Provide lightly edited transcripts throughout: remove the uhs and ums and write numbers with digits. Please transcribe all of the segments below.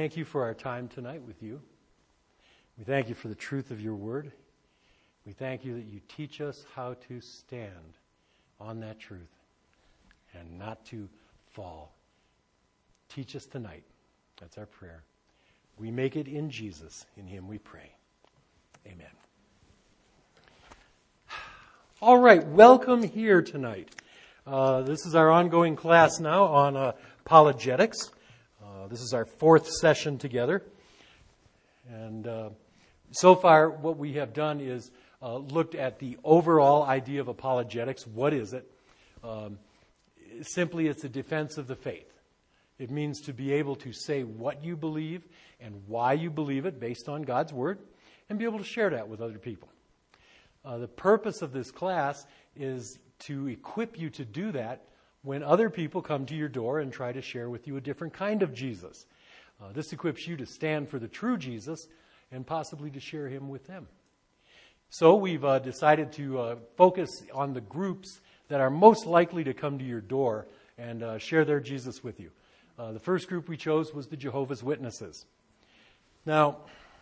thank you for our time tonight with you. We thank you for the truth of your word. We thank you that you teach us how to stand on that truth and not to fall. Teach us tonight. That's our prayer. We make it in Jesus. In him we pray. Amen. All right, welcome here tonight. This is our ongoing class now on apologetics. This is our fourth session together. And so far what we have done is looked at the overall idea of apologetics. What is it? Simply, it's a defense of the faith. It means to be able to say what you believe and why you believe it based on God's Word and be able to share that with other people. The purpose of this class is to equip you to do that when other people come to your door and try to share with you a different kind of Jesus. This equips you to stand for the true Jesus and possibly to share him with them. So we've decided to focus on the groups that are most likely to come to your door and share their Jesus with you. The first group we chose was the Jehovah's Witnesses. Now,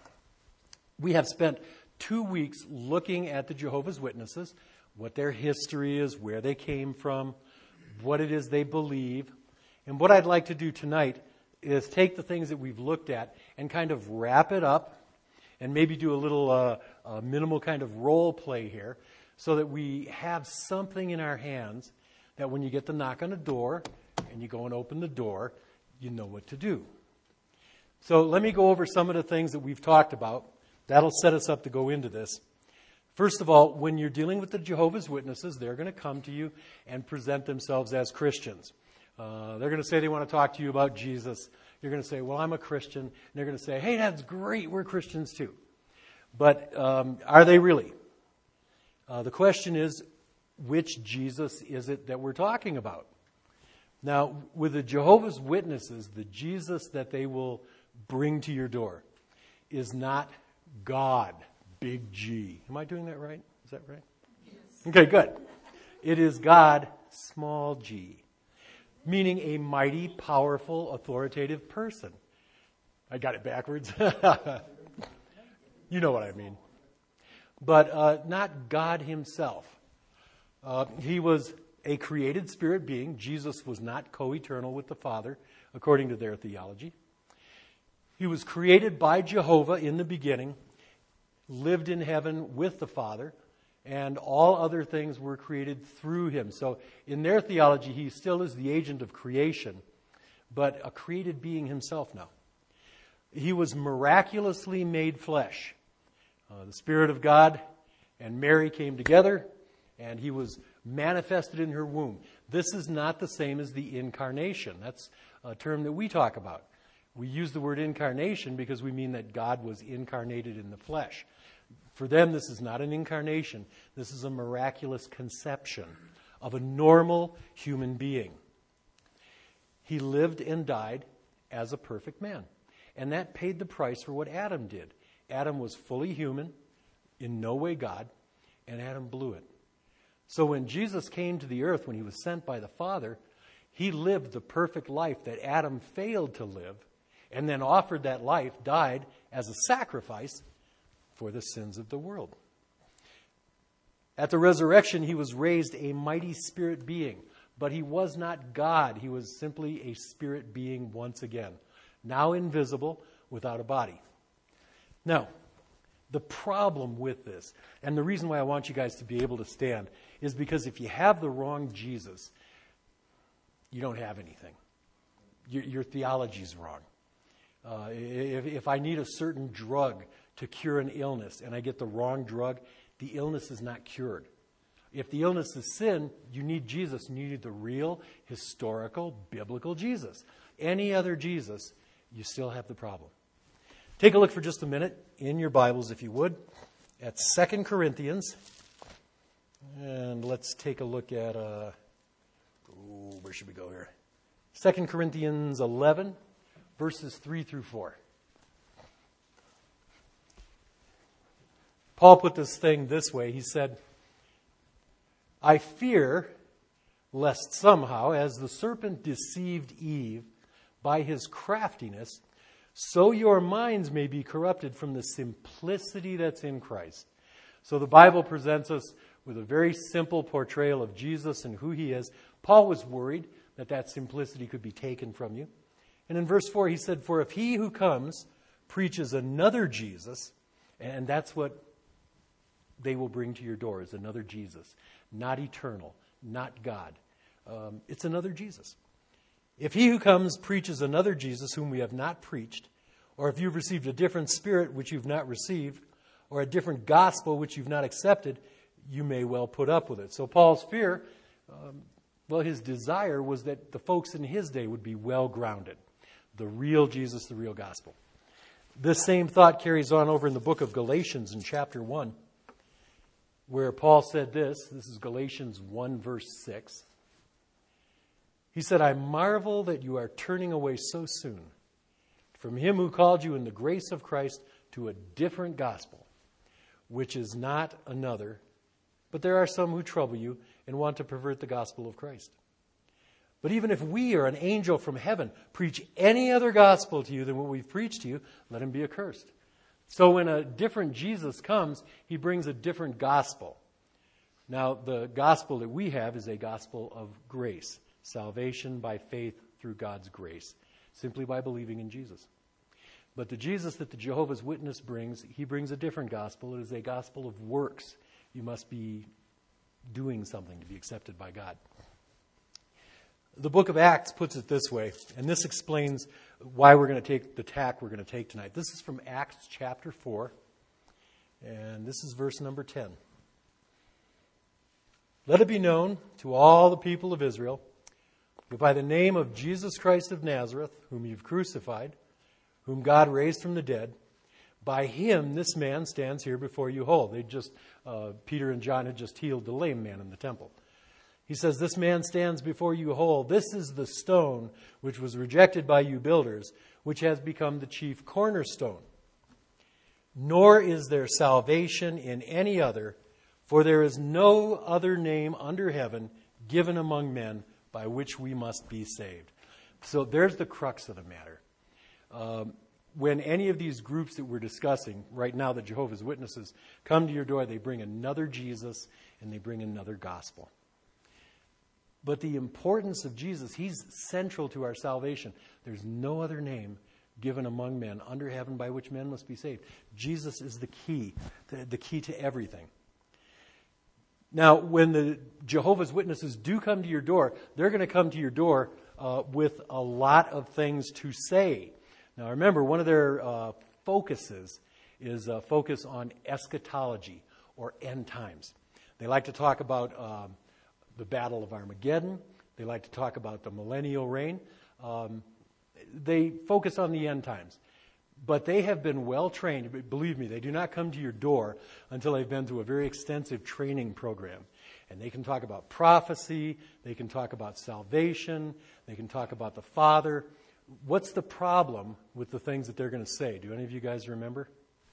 we have spent 2 weeks looking at the Jehovah's Witnesses, what their history is, where they came from, what it is they believe. And what I'd like to do tonight is take the things that we've looked at and kind of wrap it up and maybe do a little minimal kind of role play here so that we have something in our hands that when you get the knock on the door and you go and open the door, you know what to do. So let me go over some of the things that we've talked about. That'll set us up to go into this. First of all, when you're dealing with the Jehovah's Witnesses, they're going to come to you and present themselves as Christians. They're going to say they want to talk to you about Jesus. You're going to say, well, I'm a Christian. And they're going to say, hey, that's great. We're Christians too. But are they really? The question is, which Jesus is it that we're talking about? Now, with the Jehovah's Witnesses, the Jesus that they will bring to your door is not God, big G. Am I doing that right? Is that right? Yes. Okay, good. It is God, small g, meaning a mighty, powerful, authoritative person. I got it backwards. You know what I mean. But not God himself. He was a created spirit being. Jesus was not co-eternal with the Father, according to their theology. He was created by Jehovah in the beginning, lived in heaven with the Father, and all other things were created through him. So in their theology, he still is the agent of creation, but a created being himself now. He was miraculously made flesh. The Spirit of God and Mary came together, and he was manifested in her womb. This is not the same as the incarnation. That's a term that we talk about. We use the word incarnation because we mean that God was incarnated in the flesh. For them, this is not an incarnation. This is a miraculous conception of a normal human being. He lived and died as a perfect man. And that paid the price for what Adam did. Adam was fully human, in no way God, and Adam blew it. So when Jesus came to the earth, when he was sent by the Father, he lived the perfect life that Adam failed to live, and then offered that life, died as a sacrifice for the sins of the world. At the resurrection, he was raised a mighty spirit being, but he was not God. He was simply a spirit being once again, now invisible, without a body. Now, the problem with this, and the reason why I want you guys to be able to stand, is because if you have the wrong Jesus, you don't have anything. Your theology's wrong. If I need a certain drug to cure an illness and I get the wrong drug, the illness is not cured. If the illness is sin, you need Jesus, and you need the real, historical, biblical Jesus. Any other Jesus, you still have the problem. Take a look for just a minute in your Bibles, if you would, at 2 Corinthians. And let's take a look at, where should we go here? 2 Corinthians 11, verses 3 through 4. Paul put this thing this way. He said, I fear lest somehow, as the serpent deceived Eve by his craftiness, so your minds may be corrupted from the simplicity that's in Christ. So the Bible presents us with a very simple portrayal of Jesus and who he is. Paul was worried that that simplicity could be taken from you. And in verse 4 he said, "For if he who comes preaches another Jesus," and that's what they will bring to your door, is another Jesus, not eternal, not God. It's another Jesus. "If he who comes preaches another Jesus whom we have not preached, or if you've received a different spirit which you've not received, or a different gospel which you've not accepted, you may well put up with it." So Paul's fear, his desire was that the folks in his day would be well grounded. The real Jesus, the real gospel. This same thought carries on over in the book of Galatians in chapter 1, where Paul said this. This is Galatians 1 verse 6. He said, "I marvel that you are turning away so soon from him who called you in the grace of Christ to a different gospel, which is not another, but there are some who trouble you and want to pervert the gospel of Christ. But even if we or an angel from heaven preach any other gospel to you than what we've preached to you, let him be accursed." So when a different Jesus comes, he brings a different gospel. Now, the gospel that we have is a gospel of grace. Salvation by faith through God's grace, simply by believing in Jesus. But the Jesus that the Jehovah's Witness brings, he brings a different gospel. It is a gospel of works. You must be doing something to be accepted by God. The book of Acts puts it this way, and this explains why we're going to take the tack we're going to take tonight. This is from Acts chapter 4, and this is verse number 10. "Let it be known to all the people of Israel that by the name of Jesus Christ of Nazareth, whom you've crucified, whom God raised from the dead, by him this man stands here before you whole." Peter and John had just healed the lame man in the temple. He says, "This man stands before you whole. This is the stone which was rejected by you builders, which has become the chief cornerstone. Nor is there salvation in any other, for there is no other name under heaven given among men by which we must be saved." So there's the crux of the matter. When any of these groups that we're discussing right now, the Jehovah's Witnesses, come to your door, they bring another Jesus and they bring another gospel. But the importance of Jesus, he's central to our salvation. There's no other name given among men under heaven by which men must be saved. Jesus is the key to everything. Now, when the Jehovah's Witnesses do come to your door, they're going to come to your door with a lot of things to say. Now, remember, one of their focuses is a focus on eschatology, or end times. They like to talk about the Battle of Armageddon. They like to talk about the millennial reign. They focus on the end times. But they have been well trained. Believe me, they do not come to your door until they've been through a very extensive training program. And they can talk about prophecy. They can talk about salvation. They can talk about the Father. What's the problem with the things that they're going to say? Do any of you guys remember?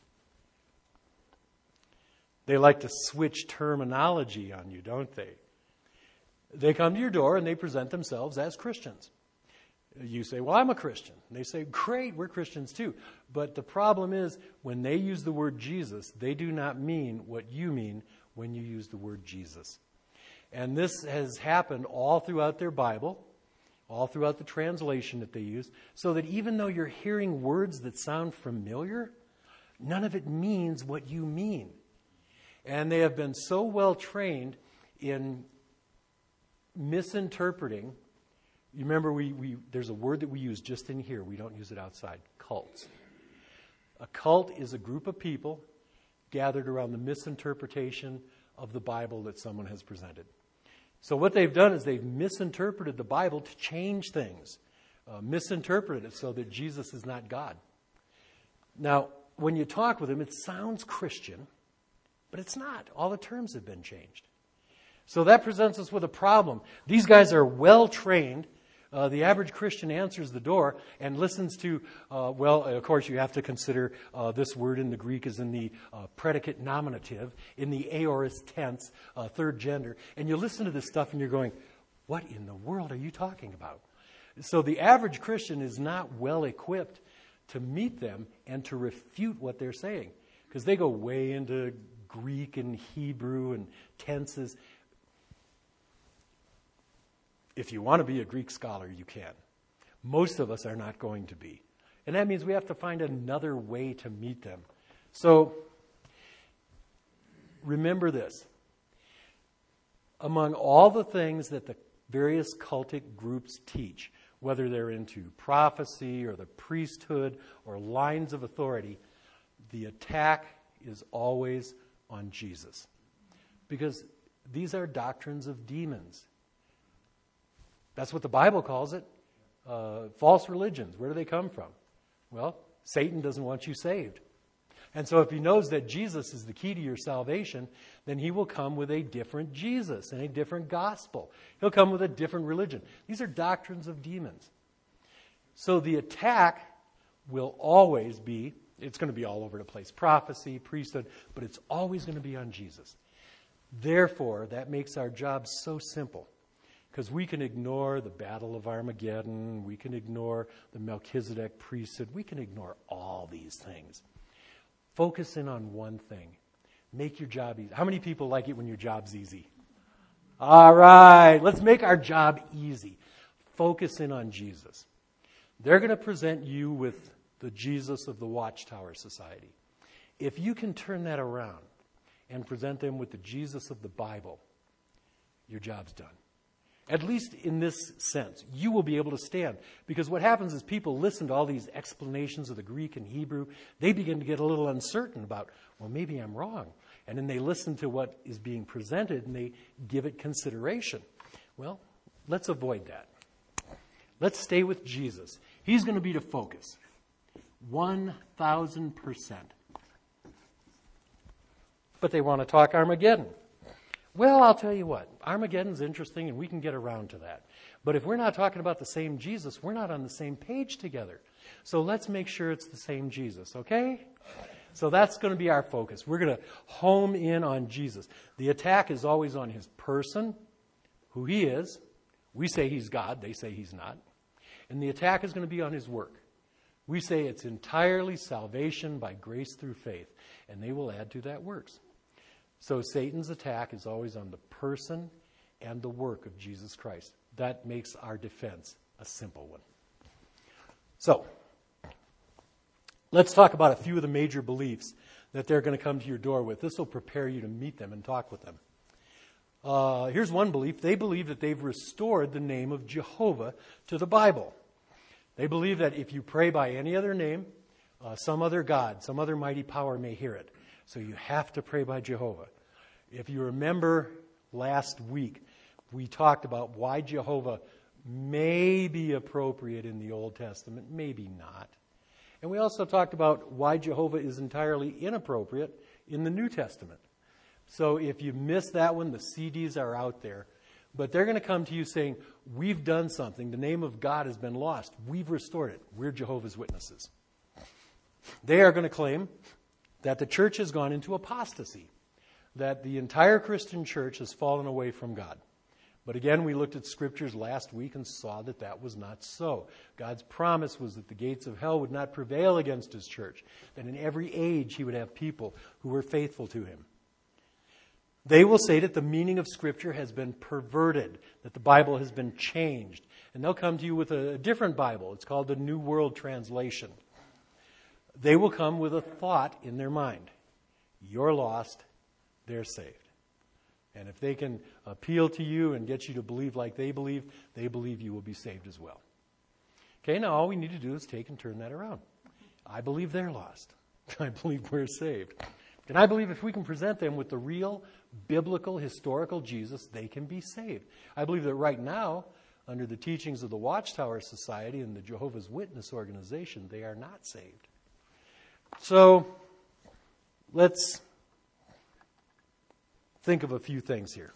They like to switch terminology on you, don't they? They come to your door and they present themselves as Christians. You say, "Well, I'm a Christian." And they say, "Great, we're Christians too." But the problem is, when they use the word Jesus, they do not mean what you mean when you use the word Jesus. And this has happened all throughout their Bible, all throughout the translation that they use, so that even though you're hearing words that sound familiar, none of it means what you mean. And they have been so well trained in misinterpreting. You remember, there's a word that we use just in here. We don't use it outside. Cults. A cult is a group of people gathered around the misinterpretation of the Bible that someone has presented. So what they've done is they've misinterpreted the Bible to change things. Misinterpreted it so that Jesus is not God. Now, when you talk with them, it sounds Christian, but it's not. All the terms have been changed. So that presents us with a problem. These guys are well trained. The average Christian answers the door and listens to, of course you have to consider this word in the Greek is in the predicate nominative, in the aorist tense, third gender. And you listen to this stuff and you're going, what in the world are you talking about? So the average Christian is not well equipped to meet them and to refute what they're saying. Because they go way into Greek and Hebrew and tenses. If you want to be a Greek scholar, you can. Most of us are not going to be. And that means we have to find another way to meet them. So, remember this. Among all the things that the various cultic groups teach, whether they're into prophecy or the priesthood or lines of authority, the attack is always on Jesus. Because these are doctrines of demons. That's what the Bible calls it. False religions. Where do they come from? Well, Satan doesn't want you saved. And so if he knows that Jesus is the key to your salvation, then he will come with a different Jesus and a different gospel. He'll come with a different religion. These are doctrines of demons. So the attack will always be, it's going to be all over the place. Prophecy, priesthood, but it's always going to be on Jesus. Therefore, that makes our job so simple. Because we can ignore the Battle of Armageddon, we can ignore the Melchizedek priesthood, we can ignore all these things. Focus in on one thing. Make your job easy. How many people like it when your job's easy? All right, let's make our job easy. Focus in on Jesus. They're going to present you with the Jesus of the Watchtower Society. If you can turn that around and present them with the Jesus of the Bible, your job's done. At least in this sense, you will be able to stand. Because what happens is people listen to all these explanations of the Greek and Hebrew. They begin to get a little uncertain about, well, maybe I'm wrong. And then they listen to what is being presented and they give it consideration. Well, let's avoid that. Let's stay with Jesus. He's going to be the focus. 1,000%. But they want to talk Armageddon. Well, I'll tell you what, Armageddon's interesting and we can get around to that. But if we're not talking about the same Jesus, we're not on the same page together. So let's make sure it's the same Jesus, okay? So that's going to be our focus. We're going to home in on Jesus. The attack is always on his person, who he is. We say he's God, they say he's not. And the attack is going to be on his work. We say it's entirely salvation by grace through faith. And they will add to that works. So Satan's attack is always on the person and the work of Jesus Christ. That makes our defense a simple one. So, let's talk about a few of the major beliefs that they're going to come to your door with. This will prepare you to meet them and talk with them. Here's one belief. They believe that they've restored the name of Jehovah to the Bible. They believe that if you pray by any other name, some other God, some other mighty power may hear it. So you have to pray by Jehovah. If you remember last week, we talked about why Jehovah may be appropriate in the Old Testament, maybe not. And we also talked about why Jehovah is entirely inappropriate in the New Testament. So if you missed that one, the CDs are out there. But they're going to come to you saying, we've done something. The name of God has been lost. We've restored it. We're Jehovah's Witnesses. They are going to claim that the church has gone into apostasy, that the entire Christian church has fallen away from God. But again, we looked at scriptures last week and saw that that was not so. God's promise was that the gates of hell would not prevail against his church, that in every age he would have people who were faithful to him. They will say that the meaning of Scripture has been perverted, that the Bible has been changed. And they'll come to you with a different Bible. It's called the New World Translation. They will come with a thought in their mind. You're lost, they're saved. And if they can appeal to you and get you to believe like they believe you will be saved as well. Okay, now all we need to do is take and turn that around. I believe they're lost. I believe we're saved. And I believe if we can present them with the real, biblical, historical Jesus, they can be saved. I believe that right now, under the teachings of the Watchtower Society and the Jehovah's Witness organization, they are not saved. So, let's think of a few things here.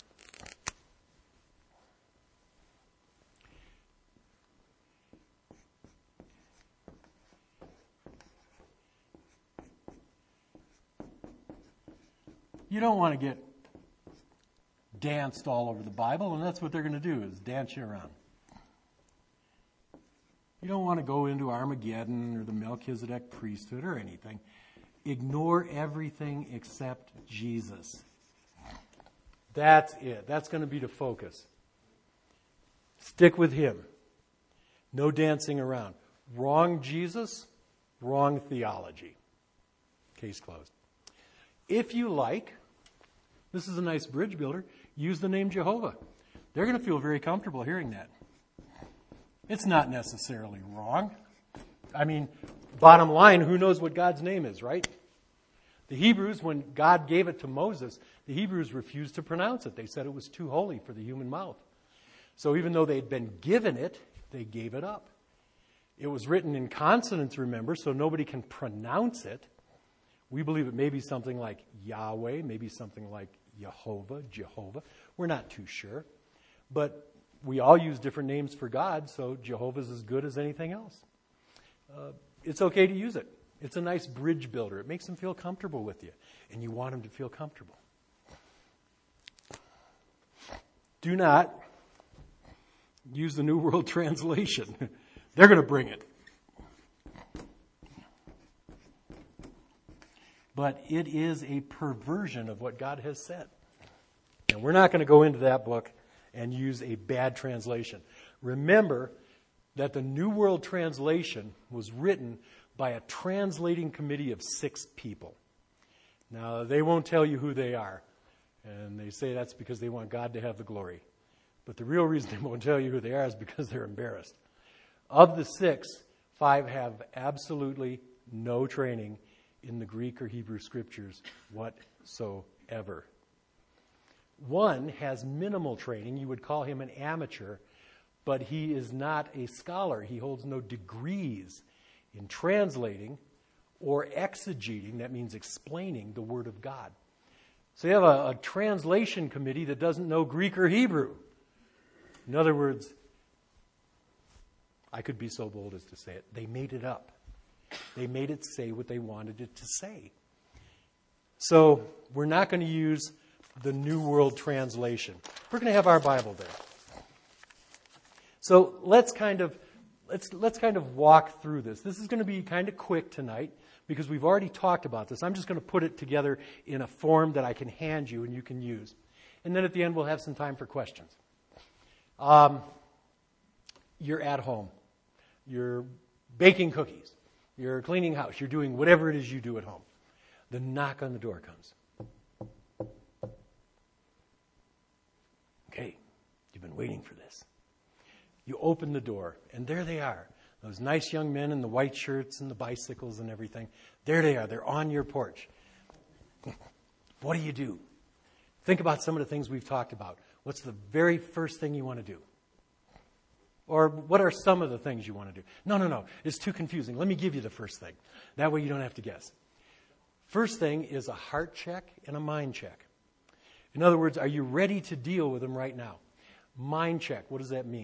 You don't want to get danced all over the Bible, and that's what they're going to do, is dance you around. You don't want to go into Armageddon or the Melchizedek priesthood or anything. Ignore everything except Jesus. That's it. That's going to be the focus. Stick with him. No dancing around. Wrong Jesus, wrong theology. Case closed. If you like, this is a nice bridge builder, use the name Jehovah. They're going to feel very comfortable hearing that. It's not necessarily wrong. I mean, bottom line, who knows what God's name is, right? The Hebrews, when God gave it to Moses, the Hebrews refused to pronounce it. They said it was too holy for the human mouth. So even though they'd been given it, they gave it up. It was written in consonants, remember, so nobody can pronounce it. We believe it may be something like Yahweh, maybe something like Jehovah. We're not too sure. But we all use different names for God, so Jehovah's as good as anything else. It's okay to use it. It's a nice bridge builder. It makes them feel comfortable with you, and you want them to feel comfortable. Do not use the New World Translation. They're going to bring it. But it is a perversion of what God has said. And we're not going to go into that book and use a bad translation. Remember that the New World Translation was written by a translating committee of 6 people. Now, they won't tell you who they are. And they say that's because they want God to have the glory. But the real reason they won't tell you who they are is because they're embarrassed. Of the 6, 5 have absolutely no training in the Greek or Hebrew scriptures whatsoever. 1 has minimal training. You would call him an amateur, but he is not a scholar. He holds no degrees in translating or exegeting, that means explaining the Word of God. So you have a translation committee that doesn't know Greek or Hebrew. In other words, I could be so bold as to say it, they made it up. They made it say what they wanted it to say. So we're not going to use the New World Translation. We're going to have our Bible there. So let's kind of walk through this. This is going to be kind of quick tonight because we've already talked about this. I'm just going to put it together in a form that I can hand you and you can use. And then at the end we'll have some time for questions. You're at home. You're baking cookies. You're cleaning house. You're doing whatever it is you do at home. The knock on the door comes. Okay, you've been waiting for this. You open the door, and there they are. Those nice young men in the white shirts and the bicycles and everything. There they are. They're on your porch. What do? Think about some of the things we've talked about. What's the very first thing you want to do? Or what are some of the things you want to do? No. It's too confusing. Let me give you the first thing. That way you don't have to guess. First thing is a heart check and a mind check. In other words, are you ready to deal with them right now? Mind check, what does that mean?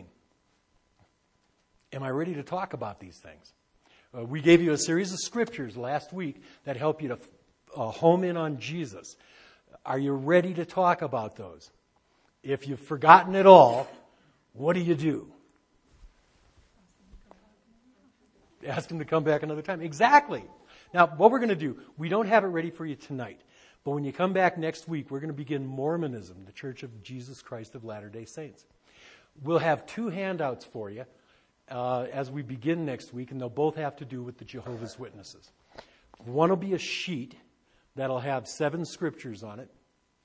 Am I ready to talk about these things? We gave you a series of scriptures last week that help you to home in on Jesus. Are you ready to talk about those? If you've forgotten it all, what do? Ask him to come back another time. Exactly. Now, what we're going to do, we don't have it ready for you tonight. But when you come back next week, we're going to begin Mormonism, the Church of Jesus Christ of Latter-day Saints. We'll have 2 handouts for you as we begin next week, and they'll both have to do with the Jehovah's Witnesses. One will be a sheet that'll have 7 scriptures on it.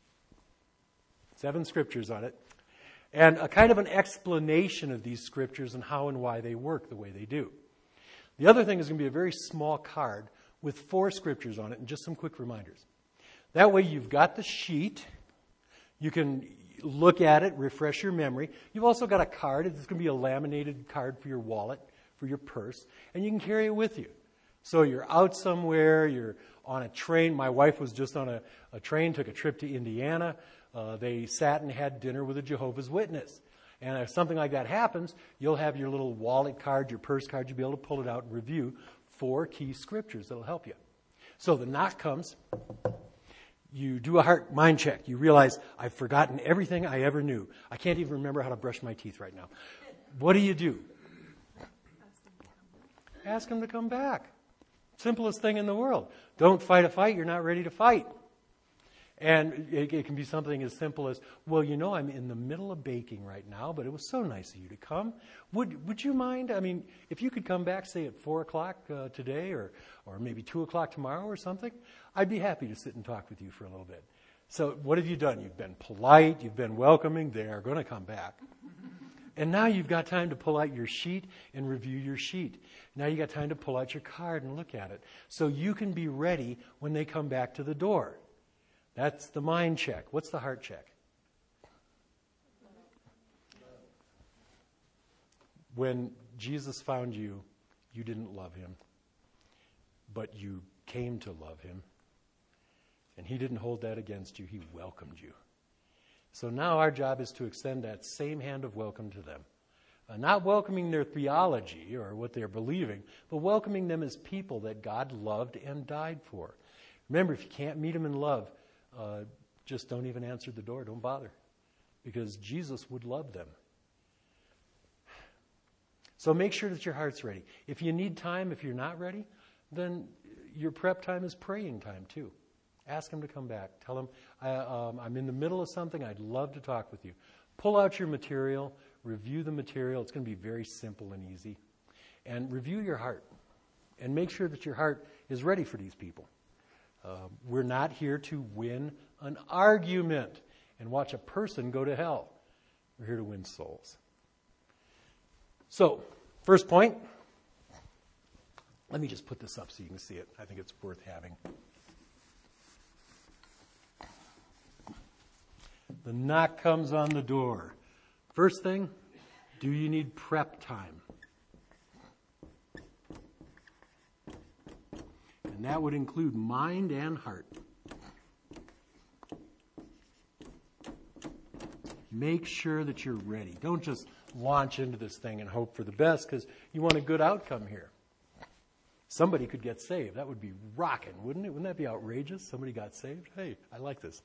7 scriptures on it. And a kind of an explanation of these scriptures and how and why they work the way they do. The other thing is going to be a very small card with 4 scriptures on it and just some quick reminders. That way you've got the sheet. You can look at it, refresh your memory. You've also got a card. It's going to be a laminated card for your wallet, for your purse, and you can carry it with you. So you're out somewhere, you're on a train. My wife was just on a train, took a trip to Indiana. They sat and had dinner with a Jehovah's Witness. And if something like that happens, you'll have your little wallet card, your purse card. You'll be able to pull it out and review 4 key scriptures that'll help you. So the knock comes. You do a heart mind check. You realize, I've forgotten everything I ever knew. I can't even remember how to brush my teeth right now. What do? Ask them to come back. Simplest thing in the world. Don't fight a fight you're not ready to fight. And it can be something as simple as, well, I'm in the middle of baking right now, but it was so nice of you to come. Would you mind? I mean, if you could come back, say, at 4 o'clock today or maybe 2 o'clock tomorrow or something, I'd be happy to sit and talk with you for a little bit. So what have you done? You've been polite. You've been welcoming. They are going to come back. And now you've got time to pull out your sheet and review your sheet. Now you've got time to pull out your card and look at it. So you can be ready when they come back to the door. That's the mind check. What's the heart check? When Jesus found you, you didn't love him, but you came to love him. And he didn't hold that against you. He welcomed you. So now our job is to extend that same hand of welcome to them. Not welcoming their theology or what they're believing, but welcoming them as people that God loved and died for. Remember, if you can't meet them in love, just don't even answer the door. Don't bother. Because Jesus would love them. So make sure that your heart's ready. If you need time, if you're not ready, then your prep time is praying time too. Ask them to come back. Tell them, I'm in the middle of something. I'd love to talk with you. Pull out your material. Review the material. It's going to be very simple and easy. And review your heart. And make sure that your heart is ready for these people. We're not here to win an argument and watch a person go to hell. We're here to win souls. So, first point. Let me just put this up so you can see it. I think it's worth having. The knock comes on the door. First thing, do you need prep time? And that would include mind and heart. Make sure that you're ready. Don't just launch into this thing and hope for the best because you want a good outcome here. Somebody could get saved. That would be rocking, wouldn't it? Wouldn't that be outrageous? Somebody got saved? Hey, I like this.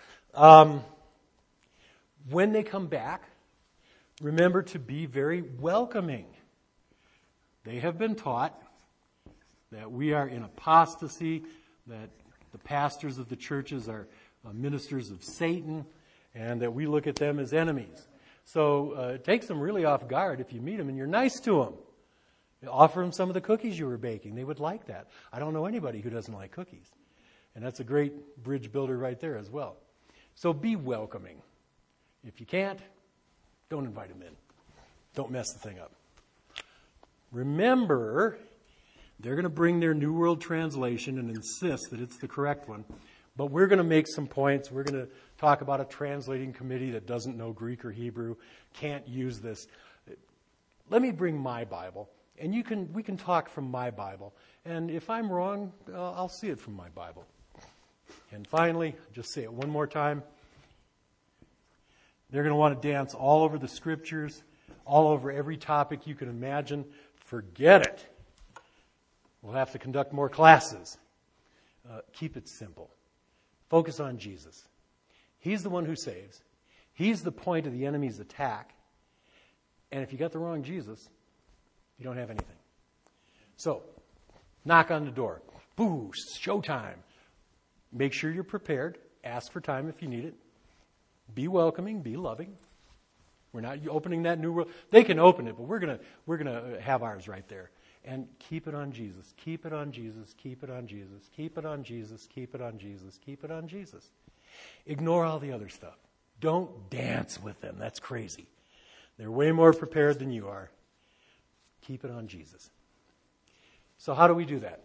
When they come back, remember to be very welcoming. They have been taught that we are in apostasy, that the pastors of the churches are ministers of Satan, and that we look at them as enemies. So it takes them really off guard if you meet them and you're nice to them. Offer them some of the cookies you were baking. They would like that. I don't know anybody who doesn't like cookies. And that's a great bridge builder right there as well. So be welcoming. If you can't, don't invite them in. Don't mess the thing up. Remember, they're going to bring their New World Translation and insist that it's the correct one. But we're going to make some points. We're going to talk about a translating committee that doesn't know Greek or Hebrew, can't use this. Let me bring my Bible, and we can talk from my Bible. And if I'm wrong, I'll see it from my Bible. And finally, just say it one more time. They're going to want to dance all over the scriptures, all over every topic you can imagine. Forget it. We'll have to conduct more classes. Keep it simple. Focus on Jesus. He's the one who saves. He's the point of the enemy's attack. And if you got the wrong Jesus, you don't have anything. So, knock on the door. Boo, showtime. Make sure you're prepared. Ask for time if you need it. Be welcoming, be loving. We're not opening that new world. They can open it, but we're gonna have ours right there. And keep it on Jesus. Keep it on Jesus. Keep it on Jesus. Keep it on Jesus. Keep it on Jesus. Keep it on Jesus. Ignore all the other stuff. Don't dance with them. That's crazy. They're way more prepared than you are. Keep it on Jesus. So how do we do that?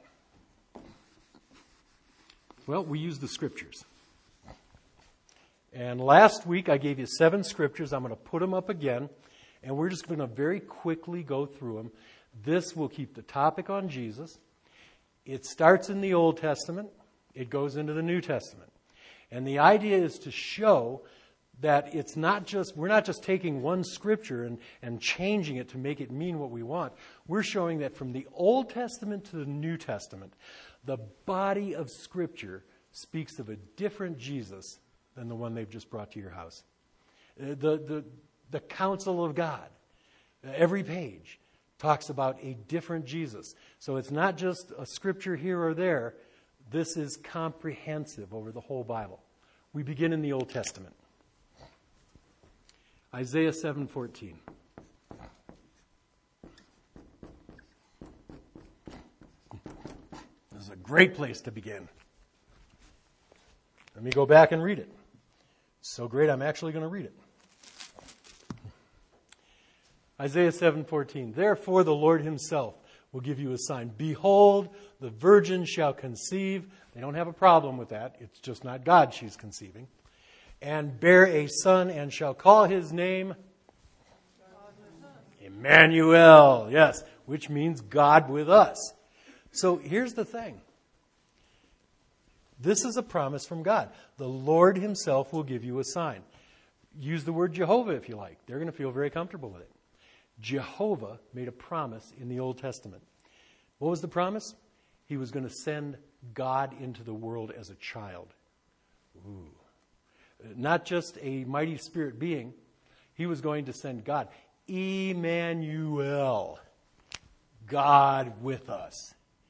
Well, we use the scriptures. And last week I gave you 7 scriptures. I'm going to put them up again. And we're just going to very quickly go through them. This will keep the topic on Jesus. It starts in the Old Testament. It goes into the New Testament. And the idea is to show that we're not just taking one scripture and changing it to make it mean what we want. We're showing that from the Old Testament to the New Testament, the body of Scripture speaks of a different Jesus than the one they've just brought to your house. The counsel of God, every page, talks about a different Jesus. So it's not just a scripture here or there. This is comprehensive over the whole Bible. We begin in the Old Testament. Isaiah 7:14. This is a great place to begin. Let me go back and read it. It's so great, I'm actually going to read it. Isaiah 7:14. Therefore the Lord himself will give you a sign. Behold, the virgin shall conceive. They don't have a problem with that. It's just not God she's conceiving. And bear a son and shall call his name Emmanuel. Yes, which means God with us. So here's the thing. This is a promise from God. The Lord himself will give you a sign. Use the word Jehovah if you like. They're going to feel very comfortable with it. Jehovah made a promise in the Old Testament. What was the promise? He was going to send God into the world as a child. Ooh. Not just a mighty spirit being. He was going to send God. Emmanuel. God with us.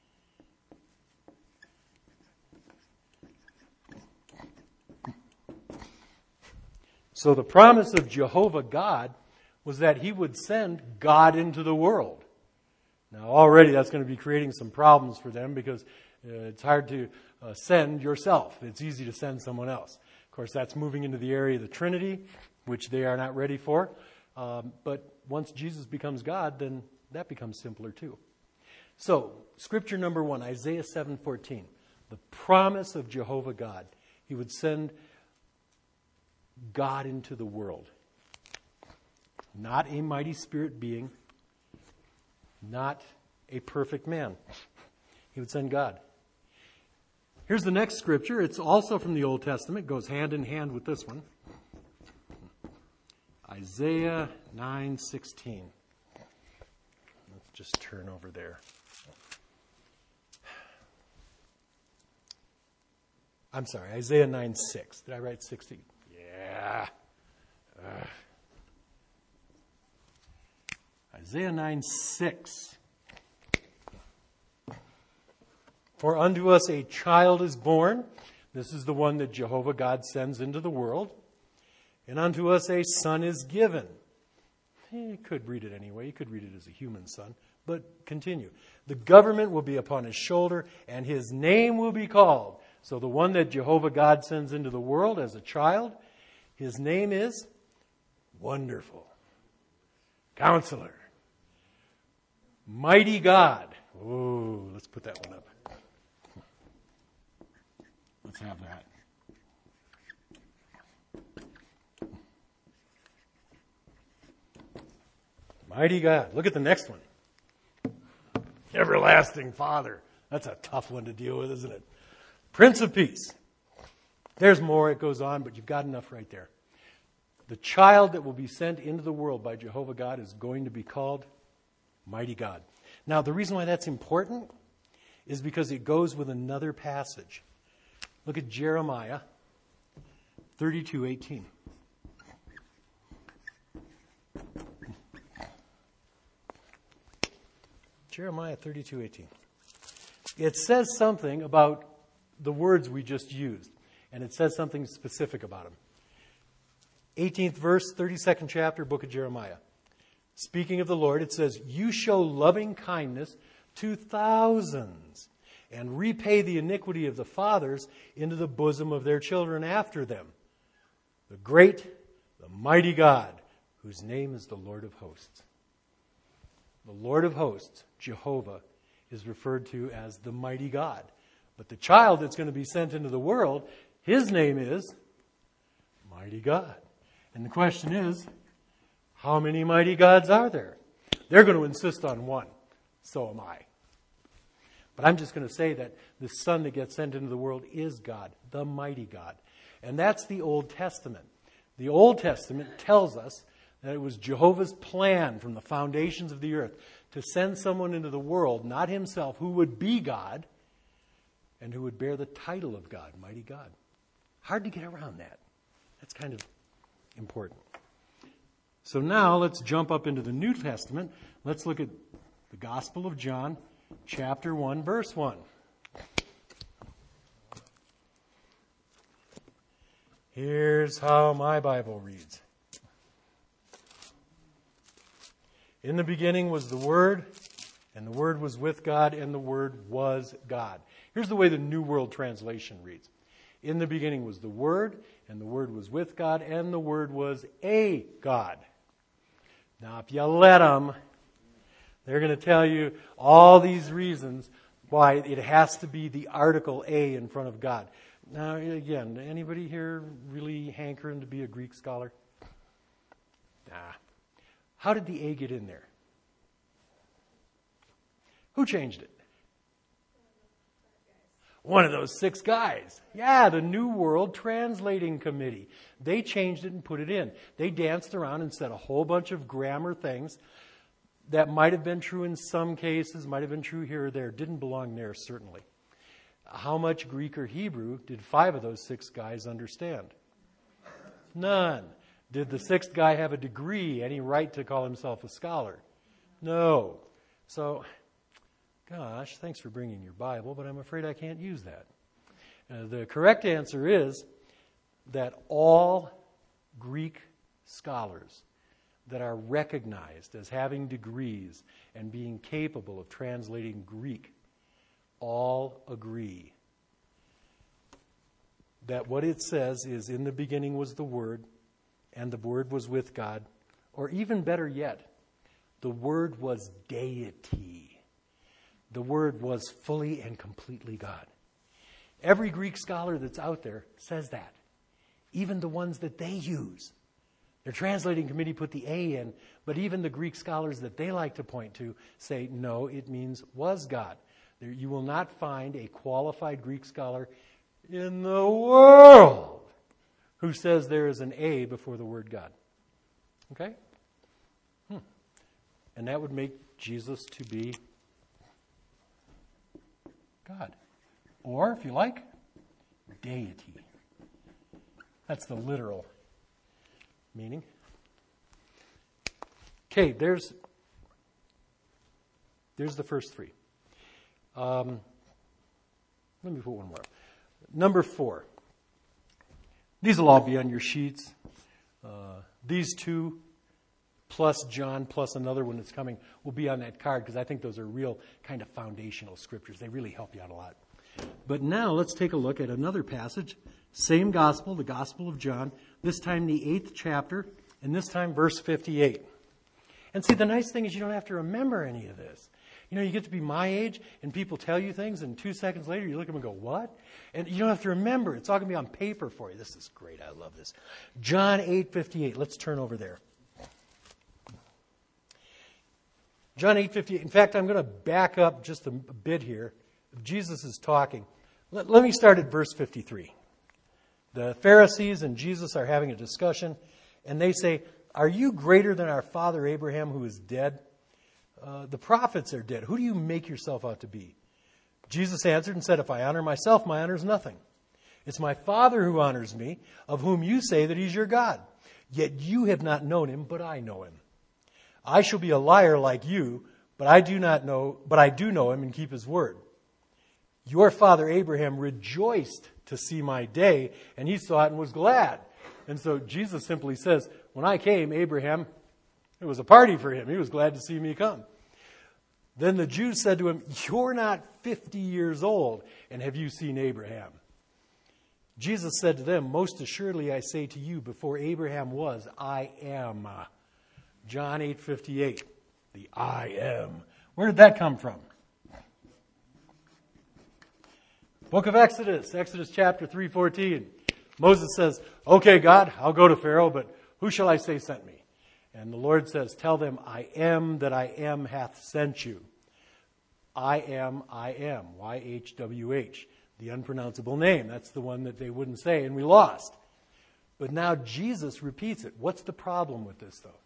So the promise of Jehovah God was that he would send God into the world. Now already that's going to be creating some problems for them because it's hard to send yourself. It's easy to send someone else. Of course, that's moving into the area of the Trinity, which they are not ready for. But once Jesus becomes God, then that becomes simpler too. So, scripture number 1, Isaiah 7:14. The promise of Jehovah God. He would send God into the world. Not a mighty spirit being. Not a perfect man. He would send God. Here's the next scripture. It's also from the Old Testament. It goes hand in hand with this one. Isaiah 9:16. Let's just turn over there. I'm sorry, Isaiah 9:6. Did I write 60? Yeah. Isaiah 9:6. For unto us a child is born. This is the one that Jehovah God sends into the world. And unto us a son is given. You could read it anyway. You could read it as a human son. But continue. The government will be upon his shoulder, and his name will be called. So the one that Jehovah God sends into the world as a child, his name is Wonderful. Counselor. Mighty God. Oh, let's put that one up. Let's have that. Mighty God. Look at the next one. Everlasting Father. That's a tough one to deal with, isn't it? Prince of Peace. There's more. It goes on, but you've got enough right there. The child that will be sent into the world by Jehovah God is going to be called Mighty God. Now, the reason why that's important is because it goes with another passage. Look at Jeremiah 32:18. Jeremiah 32:18. It says something about the words we just used, and it says something specific about them. 18th verse, 32nd chapter, book of Jeremiah. Speaking of the Lord, it says, you show loving kindness to thousands and repay the iniquity of the fathers into the bosom of their children after them. The great, the mighty God, whose name is the Lord of hosts. The Lord of hosts, Jehovah, is referred to as the mighty God. But the child that's going to be sent into the world, his name is Mighty God. And the question is, how many mighty gods are there? They're going to insist on one. So am I. But I'm just going to say that the Son that gets sent into the world is God, the mighty God. And that's the Old Testament. The Old Testament tells us that it was Jehovah's plan from the foundations of the earth to send someone into the world, not himself, who would be God and who would bear the title of God, mighty God. Hard to get around that. That's kind of important. So now let's jump up into the New Testament. Let's look at the Gospel of John, chapter 1, verse 1. Here's how my Bible reads. In the beginning was the Word, and the Word was with God, and the Word was God. Here's the way the New World Translation reads. In the beginning was the Word, and the Word was with God, and the Word was a God. Now, if you let them, they're going to tell you all these reasons why it has to be the article a in front of God. Now, again, anybody here really hankering to be a Greek scholar? Nah. How did the a get in there? Who changed it? One of those 6 guys. Yeah, the New World Translating Committee. They changed it and put it in. They danced around and said a whole bunch of grammar things that might have been true in some cases, might have been true here or there. Didn't belong there, certainly. How much Greek or Hebrew did 5 of those 6 guys understand? None. Did the 6th guy have a degree, any right to call himself a scholar? No. So, gosh, thanks for bringing your Bible, but I'm afraid I can't use that. The correct answer is that all Greek scholars that are recognized as having degrees and being capable of translating Greek all agree that what it says is, in the beginning was the Word, and the Word was with God, or even better yet, the Word was deity. The Word was fully and completely God. Every Greek scholar that's out there says that. Even the ones that they use. Their translating committee put the A in, but even the Greek scholars that they like to point to say, no, it means was God. You will not find a qualified Greek scholar in the world who says there is an A before the word God. Okay? And that would make Jesus to be God. Or, if you like, deity. That's the literal meaning. Okay, there's the first 3. Let me put one more. Number 4. These will all be on your sheets. These 2 plus John plus another one that's coming will be on that card because I think those are real kind of foundational scriptures. They really help you out a lot. But now let's take a look at another passage. Same gospel, the Gospel of John. This time the 8th chapter, and this time verse 58. And see, the nice thing is you don't have to remember any of this. You know, you get to be my age, and people tell you things, and 2 seconds later you look at them and go, what? And you don't have to remember. It's all going to be on paper for you. This is great. I love this. John 8:58. Let's turn over there. John 8:58. In fact, I'm going to back up just a bit here. Jesus is talking. Let me start at verse 53. The Pharisees and Jesus are having a discussion, and they say, are you greater than our father Abraham who is dead? The prophets are dead. Who do you make yourself out to be? Jesus answered and said, if I honor myself, my honor is nothing. It's my Father who honors me, of whom you say that he's your God. Yet you have not known him, but I know him. I shall be a liar like you, but I do know him and keep his word. Your father Abraham rejoiced to see my day, and he saw it and was glad. And so Jesus simply says, when I came, Abraham, it was a party for him. He was glad to see me come. Then the Jews said to him, you're not 50 years old, and have you seen Abraham? Jesus said to them, most assuredly I say to you, before Abraham was, I am. John 8:58, the I am. Where did that come from? Book of Exodus chapter 3:14. Moses says, okay, God, I'll go to Pharaoh, but who shall I say sent me? And the Lord says, tell them, I am that I am hath sent you. I am, YHWH, the unpronounceable name. That's the one that they wouldn't say, and we lost. But now Jesus repeats it. What's the problem with this, though?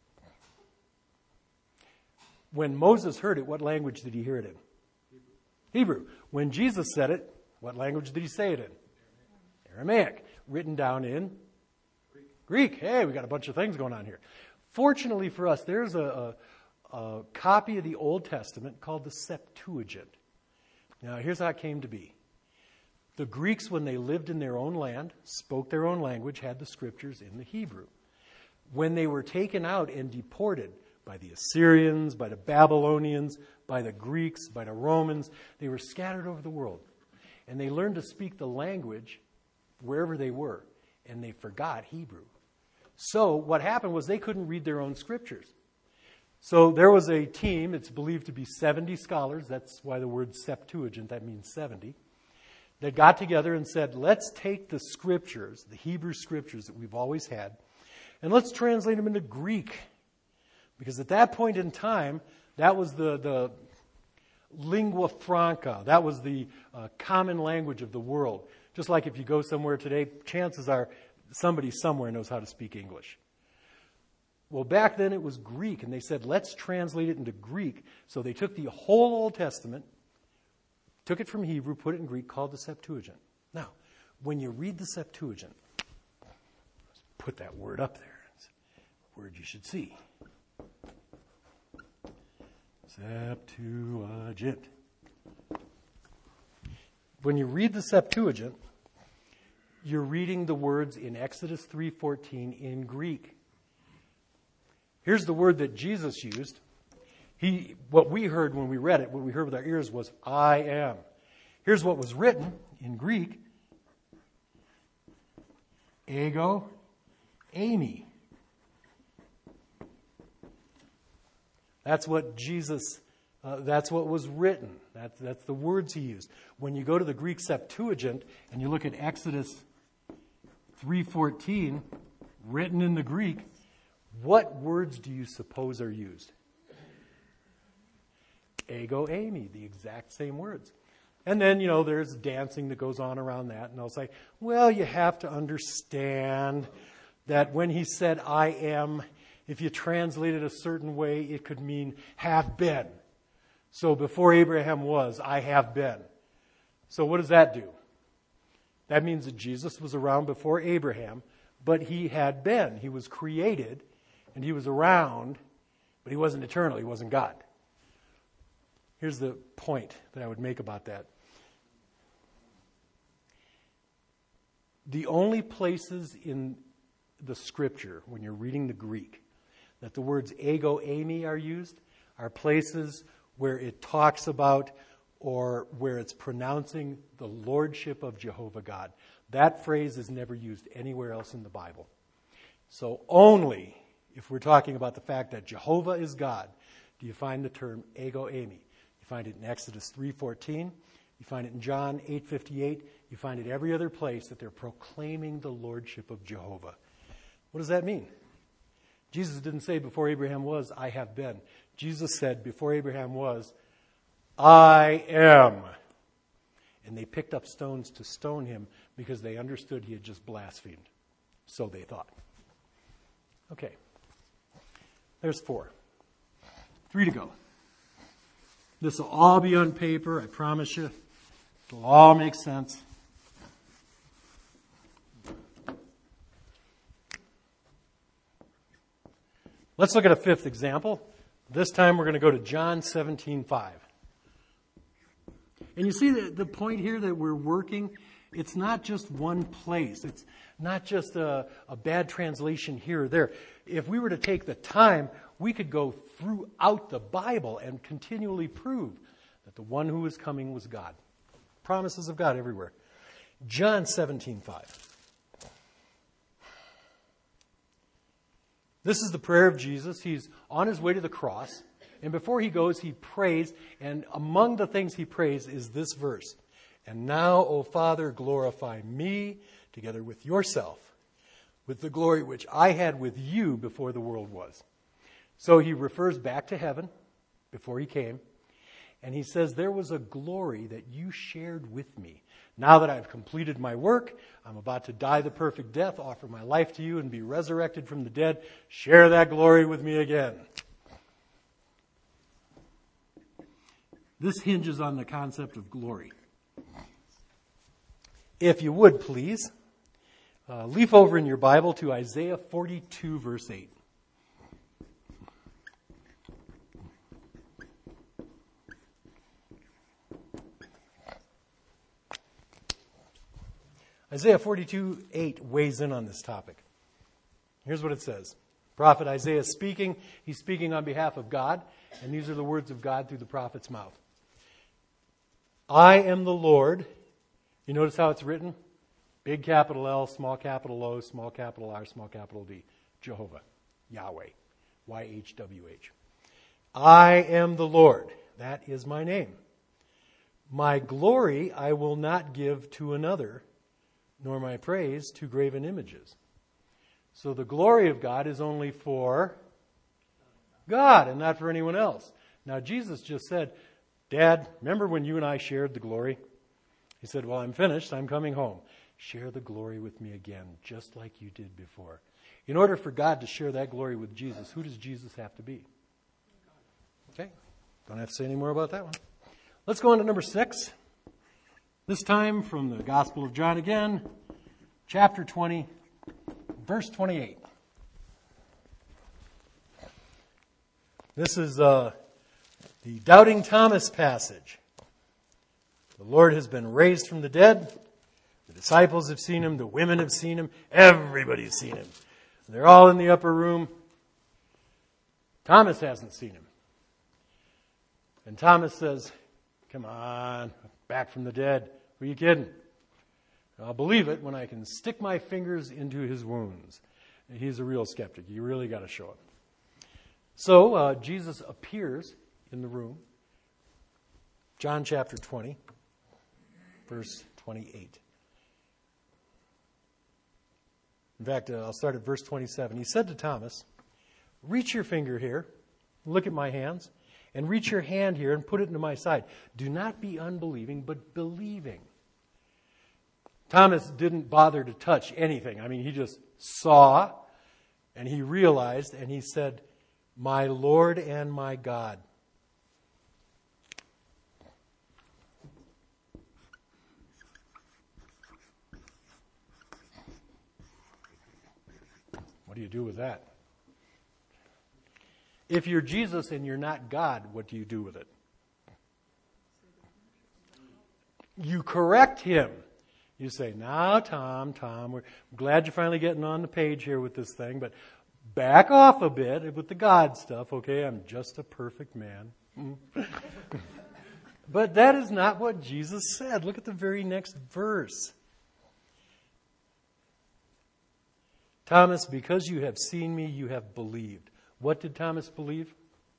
When Moses heard it, what language did he hear it in? Hebrew. When Jesus said it, what language did he say it in? Aramaic. Written down in Greek. Hey, we got a bunch of things going on here. Fortunately for us, there's a copy of the Old Testament called the Septuagint. Now, here's how it came to be. The Greeks, when they lived in their own land, spoke their own language, had the scriptures in the Hebrew. When they were taken out and deported by the Assyrians, by the Babylonians, by the Greeks, by the Romans, they were scattered over the world. And they learned to speak the language wherever they were, and they forgot Hebrew. So what happened was they couldn't read their own scriptures. So there was a team, it's believed to be 70 scholars, that's why the word Septuagint, that means 70, that got together and said, let's take the scriptures, the Hebrew scriptures that we've always had, and let's translate them into Greek. Because at that point in time, that was the lingua franca, that was the common language of the world. Just like if you go somewhere today, chances are somebody somewhere knows how to speak English. Well, back then it was Greek, and they said, let's translate it into Greek. So they took the whole Old Testament, took it from Hebrew, put it in Greek, called the Septuagint. Now, when you read the Septuagint, put that word up there. It's a word you should see. Septuagint. When you read the Septuagint, you're reading the words in Exodus 3:14 in Greek. Here's the word that Jesus used. What we heard when we read it, what we heard with our ears was, I am. Here's what was written in Greek. Ego, eimi. That's what Jesus, that's what was written. That's the words he used. When you go to the Greek Septuagint and you look at Exodus 3:14, written in the Greek, what words do you suppose are used? Ego, eimi, the exact same words. And then, there's dancing that goes on around that. And I'll say, well, you have to understand that when he said, I am, if you translate it a certain way, it could mean have been. So before Abraham was, I have been. So what does that do? That means that Jesus was around before Abraham, but he had been. He was created, and he was around, but he wasn't eternal. He wasn't God. Here's the point that I would make about that. The only places in the Scripture, when you're reading the Greek, that the words ego, eimi are used are places where it talks about or where it's pronouncing the lordship of Jehovah God. That phrase is never used anywhere else in the Bible. So only if we're talking about the fact that Jehovah is God, do you find the term ego, eimi. You find it in Exodus 3:14. You find it in John 8:58. You find it every other place that they're proclaiming the lordship of Jehovah. What does that mean? Jesus didn't say before Abraham was, I have been. Jesus said before Abraham was, I am. And they picked up stones to stone him because they understood he had just blasphemed. So they thought. Okay. There's 4. 3 to go. This will all be on paper, I promise you. It'll all make sense. Let's look at a 5th example. This time we're going to go to John 17:5. And you see the point here that we're working, it's not just one place. It's not just a bad translation here or there. If we were to take the time, we could go throughout the Bible and continually prove that the one who was coming was God. Promises of God everywhere. John 17:5. This is the prayer of Jesus. He's on his way to the cross. And before he goes, he prays. And among the things he prays is this verse. And now, O Father, glorify me together with yourself, with the glory which I had with you before the world was. So he refers back to heaven before he came. And he says, there was a glory that you shared with me. Now that I've completed my work, I'm about to die the perfect death, offer my life to you, and be resurrected from the dead. Share that glory with me again. This hinges on the concept of glory. If you would, please, leaf over in your Bible to Isaiah 42, verse 8. Isaiah 42:8 weighs in on this topic. Here's what it says. Prophet Isaiah is speaking. He's speaking on behalf of God, and these are the words of God through the prophet's mouth. I am the Lord. You notice how it's written? Big capital L, small capital O, small capital R, small capital D. Jehovah, Yahweh, YHWH. I am the Lord. That is my name. My glory I will not give to another, nor my praise to graven images. So the glory of God is only for God and not for anyone else. Now Jesus just said, Dad, remember when you and I shared the glory? He said, well, I'm finished. I'm coming home. Share the glory with me again, just like you did before. In order for God to share that glory with Jesus, who does Jesus have to be? Okay, don't have to say any more about that one. Let's go on to number 6. This time from the Gospel of John again, chapter 20, verse 28. This is the Doubting Thomas passage. The Lord has been raised from the dead. The disciples have seen him. The women have seen him. Everybody's seen him. They're all in the upper room. Thomas hasn't seen him. And Thomas says, come on, back from the dead. Who are you kidding? I'll believe it when I can stick my fingers into his wounds. And he's a real skeptic. You really got to show him. So Jesus appears in the room. John chapter 20, verse 28. In fact, I'll start at verse 27. He said to Thomas, reach your finger here, look at my hands, and reach your hand here and put it into my side. Do not be unbelieving, but believing. Thomas didn't bother to touch anything. I mean, he just saw, and he realized, and he said, my Lord and my God. What do you do with that? If you're Jesus and you're not God, what do you do with it? You correct him. You say, now, Tom, we're glad you're finally getting on the page here with this thing, but back off a bit with the God stuff, okay? I'm just a perfect man. But that is not what Jesus said. Look at the very next verse. Thomas, because you have seen me, you have believed. What did Thomas believe?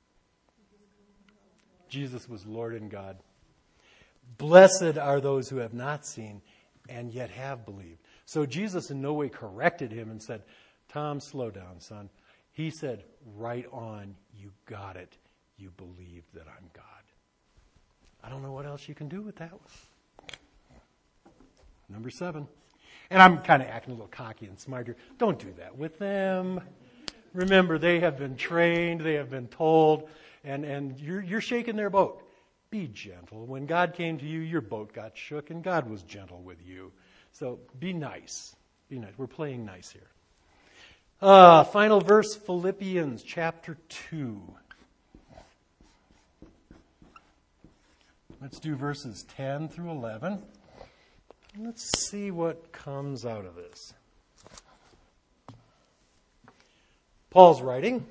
Jesus was Lord and God. Blessed are those who have not seen and yet have believed. So Jesus in no way corrected him and said, Tom, slow down, son. He said, right on, you got it. You believe that I'm God. I don't know what else you can do with that one. Number 7. And I'm kind of acting a little cocky and smart here. Don't do that with them. Remember, they have been trained, they have been told, and you're shaking their boat. Be gentle. When God came to you, your boat got shook, and God was gentle with you. So be nice. Be nice. We're playing nice here. Final verse, Philippians chapter 2. Let's do verses 10 through 11. Let's see what comes out of this. Paul's writing.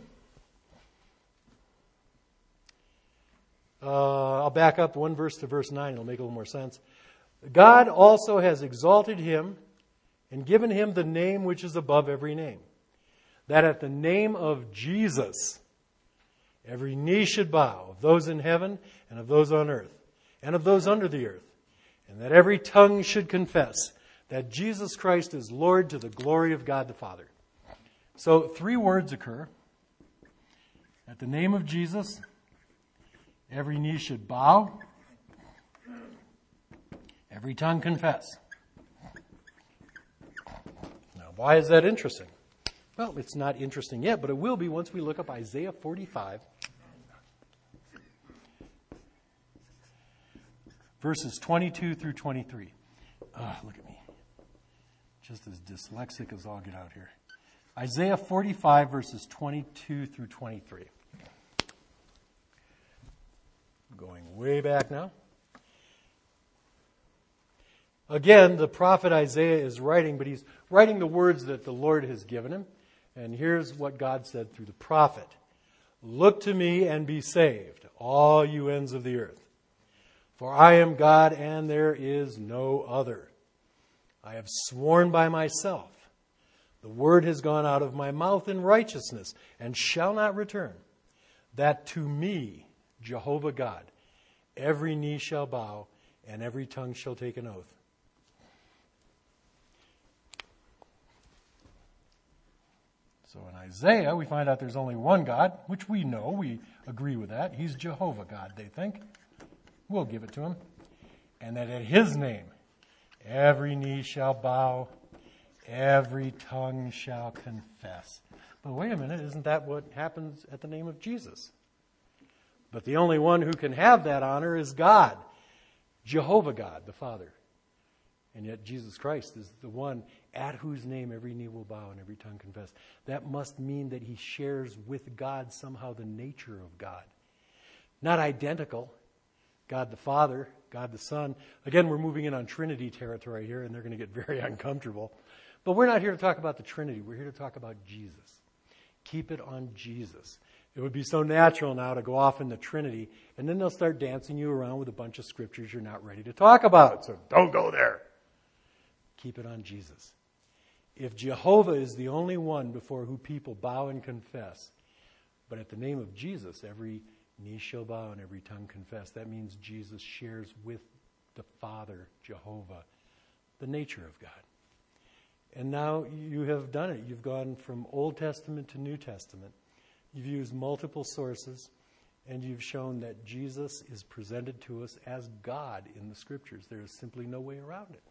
I'll back up one verse to verse 9. It'll make a little more sense. God also has exalted him and given him the name which is above every name, that at the name of Jesus every knee should bow, of those in heaven and of those on earth and of those under the earth, and that every tongue should confess that Jesus Christ is Lord to the glory of God the Father. So 3 words occur. At the name of Jesus, every knee should bow, every tongue confess. Now, why is that interesting? Well, it's not interesting yet, but it will be once we look up Isaiah 45, verses 22 through 23. Look at me. Just as dyslexic as all get out here. Isaiah 45, verses 22 through 23. Going way back now. Again, the prophet Isaiah is writing, but he's writing the words that the Lord has given him. And here's what God said through the prophet. Look to me and be saved, all you ends of the earth. For I am God and there is no other. I have sworn by myself. The word has gone out of my mouth in righteousness and shall not return. That to me, Jehovah God, every knee shall bow and every tongue shall take an oath. So in Isaiah, we find out there's only one God, which we know. We agree with that. He's Jehovah God, they think. We'll give it to him. And that at his name, every knee shall bow, every tongue shall confess. But wait a minute, isn't that what happens at the name of Jesus? But the only one who can have that honor is God, Jehovah God, the Father. And yet Jesus Christ is the one at whose name every knee will bow and every tongue confess. That must mean that he shares with God somehow the nature of God. Not identical. God the Father, God the Son. Again, we're moving in on Trinity territory here, and they're going to get very uncomfortable. But we're not here to talk about the Trinity. We're here to talk about Jesus. Keep it on Jesus. It would be so natural now to go off in the Trinity, and then they'll start dancing you around with a bunch of scriptures you're not ready to talk about. So don't go there. Keep it on Jesus. If Jehovah is the only one before who people bow and confess, but at the name of Jesus, every knee shall bow and every tongue confess, that means Jesus shares with the Father, Jehovah, the nature of God. And now you have done it. You've gone from Old Testament to New Testament. You've used multiple sources, and you've shown that Jesus is presented to us as God in the Scriptures. There is simply no way around it.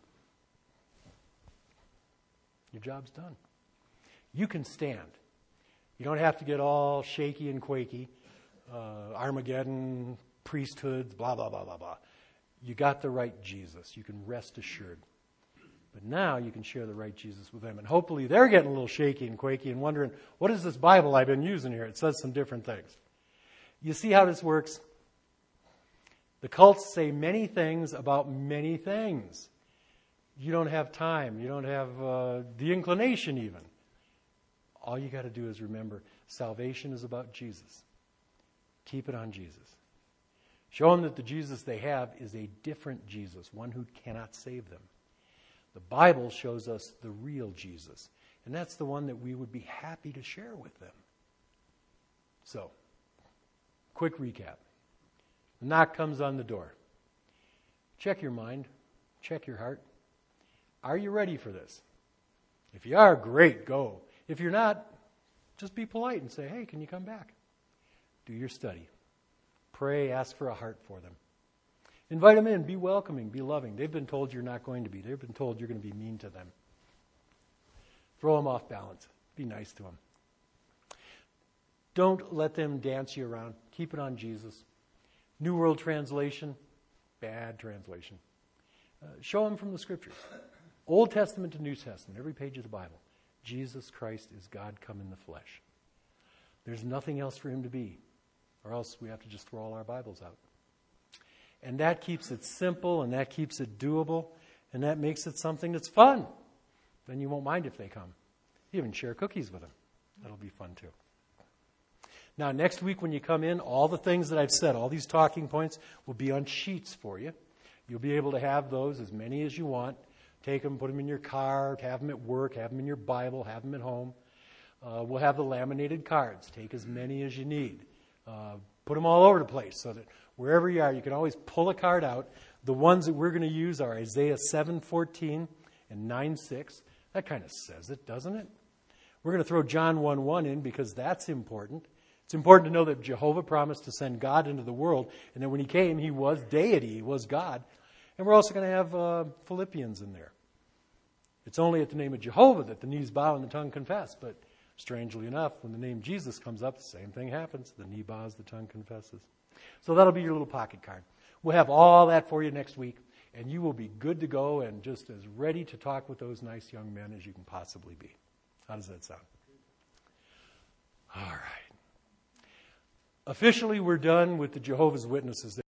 Your job's done. You can stand. You don't have to get all shaky and quaky, Armageddon, priesthoods, blah, blah, blah, blah, blah. You got the right Jesus. You can rest assured. But now you can share the right Jesus with them. And hopefully they're getting a little shaky and quaky and wondering, what is this Bible I've been using here? It says some different things. You see how this works? The cults say many things about many things. You don't have time. You don't have the inclination even. All you got to do is remember, salvation is about Jesus. Keep it on Jesus. Show them that the Jesus they have is a different Jesus, one who cannot save them. The Bible shows us the real Jesus, and that's the one that we would be happy to share with them. So, quick recap. The knock comes on the door. Check your mind. Check your heart. Are you ready for this? If you are, great, go. If you're not, just be polite and say, hey, can you come back? Do your study. Pray, ask for a heart for them. Invite them in, be welcoming, be loving. They've been told you're not going to be. They've been told you're going to be mean to them. Throw them off balance. Be nice to them. Don't let them dance you around. Keep it on Jesus. New World Translation, bad translation. Show them from the Scriptures. Old Testament to New Testament, every page of the Bible. Jesus Christ is God come in the flesh. There's nothing else for him to be, or else we have to just throw all our Bibles out. And that keeps it simple, and that keeps it doable, and that makes it something that's fun. Then you won't mind if they come. Even share cookies with them. That'll be fun too. Now, next week when you come in, all the things that I've said, all these talking points will be on sheets for you. You'll be able to have those, as many as you want. Take them, put them in your car, have them at work, have them in your Bible, have them at home. We'll have the laminated cards. Take as many as you need. Put them all over the place so that wherever you are, you can always pull a card out. The ones that we're going to use are Isaiah 7:14 and 9:6. That kind of says it, doesn't it? We're going to throw John 1:1 in because that's important. It's important to know that Jehovah promised to send God into the world, and that when he came, he was deity, he was God. And we're also going to have Philippians in there. It's only at the name of Jehovah that the knees bow and the tongue confess. But strangely enough, when the name Jesus comes up, the same thing happens. The knee bows, the tongue confesses. So that'll be your little pocket card. We'll have all that for you next week, and you will be good to go and just as ready to talk with those nice young men as you can possibly be. How does that sound? All right. Officially, we're done with the Jehovah's Witnesses.